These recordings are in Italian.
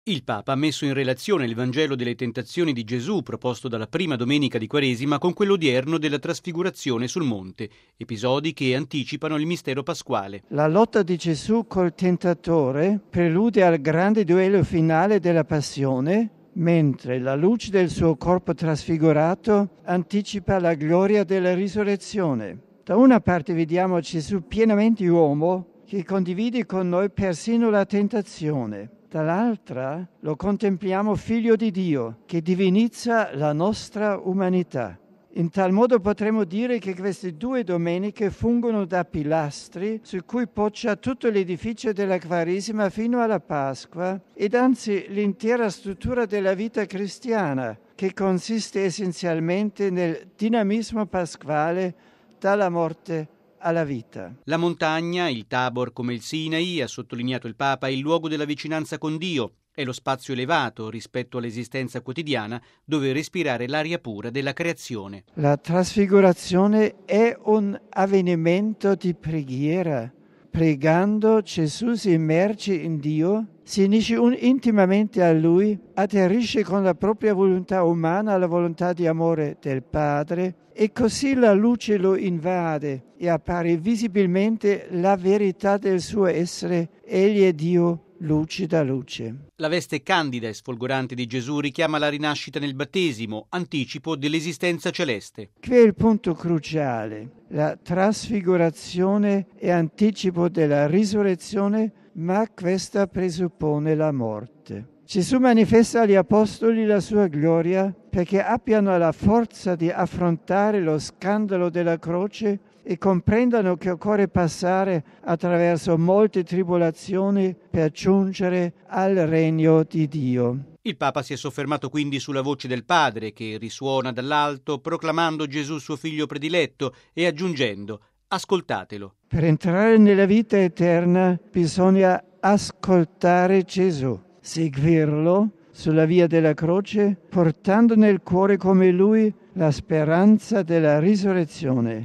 Il Papa ha messo in relazione il Vangelo delle tentazioni di Gesù proposto dalla prima domenica di Quaresima con quello odierno della trasfigurazione sul monte, episodi che anticipano il mistero pasquale. La lotta di Gesù col tentatore prelude al grande duello finale della passione, mentre la luce del suo corpo trasfigurato anticipa la gloria della risurrezione. Da una parte vediamo Gesù pienamente uomo che condivide con noi persino la tentazione. Dall'altra lo contempliamo figlio di Dio, che divinizza la nostra umanità. In tal modo potremmo dire che queste due domeniche fungono da pilastri su cui poggia tutto l'edificio della Quaresima fino alla Pasqua ed anzi l'intera struttura della vita cristiana, che consiste essenzialmente nel dinamismo pasquale dalla morte alla vita. La montagna, il Tabor come il Sinai, ha sottolineato il Papa, è il luogo della vicinanza con Dio, è lo spazio elevato rispetto all'esistenza quotidiana dove respirare l'aria pura della creazione. La trasfigurazione è un avvenimento di preghiera. Pregando Gesù si immerge in Dio, si unisce intimamente a Lui, atterrisce con la propria volontà umana alla volontà di amore del Padre e così la luce lo invade e appare visibilmente la verità del suo essere. Egli è Dio, luce da luce. La veste candida e sfolgorante di Gesù richiama la rinascita nel battesimo, anticipo dell'esistenza celeste. Qui è il punto cruciale. La trasfigurazione è anticipo della risurrezione, ma questa presuppone la morte. Gesù manifesta agli apostoli la sua gloria perché abbiano la forza di affrontare lo scandalo della croce e comprendano che occorre passare attraverso molte tribolazioni per giungere al regno di Dio. Il Papa si è soffermato quindi sulla voce del Padre che risuona dall'alto proclamando Gesù suo figlio prediletto e aggiungendo: ascoltatelo. Per entrare nella vita eterna bisogna ascoltare Gesù, seguirlo sulla via della croce, portando nel cuore come lui la speranza della risurrezione.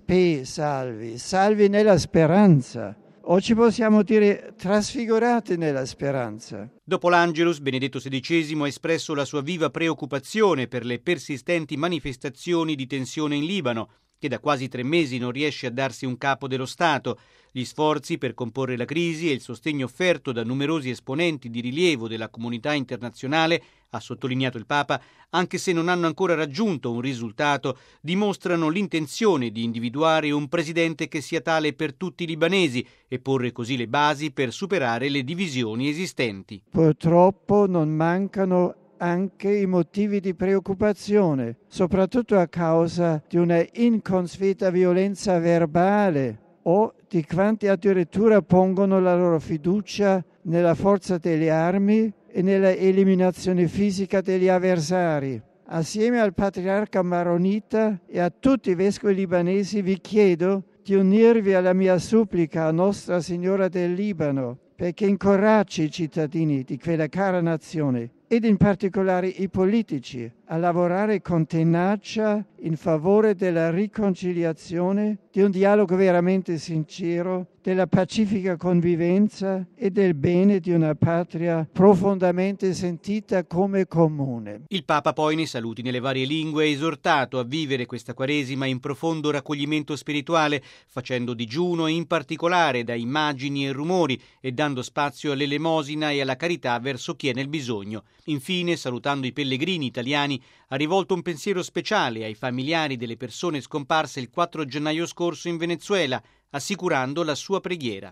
Salvi nella speranza. Oggi possiamo dire trasfigurati nella speranza. Dopo l'Angelus, Benedetto XVI ha espresso la sua viva preoccupazione per le persistenti manifestazioni di tensione in Libano, che da quasi 3 mesi non riesce a darsi un capo dello Stato. Gli sforzi per comporre la crisi e il sostegno offerto da numerosi esponenti di rilievo della comunità internazionale, ha sottolineato il Papa, anche se non hanno ancora raggiunto un risultato, dimostrano l'intenzione di individuare un presidente che sia tale per tutti i libanesi e porre così le basi per superare le divisioni esistenti. Purtroppo non mancano anche i motivi di preoccupazione, soprattutto a causa di una inconspetta violenza verbale o di quanti addirittura pongono la loro fiducia nella forza delle armi e nella eliminazione fisica degli avversari. Assieme al patriarca maronita e a tutti i vescovi libanesi vi chiedo di unirvi alla mia supplica a Nostra Signora del Libano perché incoraggi i cittadini di quella cara nazione ed in particolare i politici a lavorare con tenacia in favore della riconciliazione, di un dialogo veramente sincero, della pacifica convivenza e del bene di una patria profondamente sentita come comune. Il Papa poi nei saluti nelle varie lingue ha esortato a vivere questa Quaresima in profondo raccoglimento spirituale, facendo digiuno in particolare da immagini e rumori e dando spazio all'elemosina e alla carità verso chi è nel bisogno. Infine, salutando i pellegrini italiani, ha rivolto un pensiero speciale ai familiari delle persone scomparse il 4 gennaio scorso in Venezuela, assicurando la sua preghiera.